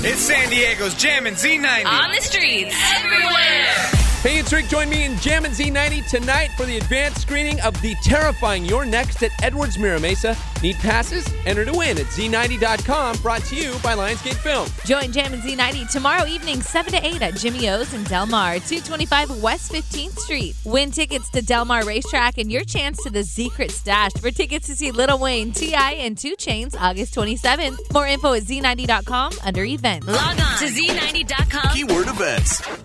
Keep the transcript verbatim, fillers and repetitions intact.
It's San Diego's Jammin' Z ninety. On the streets. Everywhere. Hey, it's Rick. Join me in Jammin' Z ninety tonight for the advanced screening of The Terrifying You're Next at Edwards Mira Mesa. Need passes? Enter to win at Z ninety dot com. Brought to you by Lionsgate Film. Join Jammin' Z ninety tomorrow evening, seven to eight at Jimmy O's in Del Mar, two twenty-five West fifteenth Street. Win tickets to Del Mar Racetrack and your chance to the Secret Stash for tickets to see Lil Wayne, T I, and two Chainz August twenty-seventh. More info at Z ninety dot com under events. Log on to Z ninety dot com. Keyword events.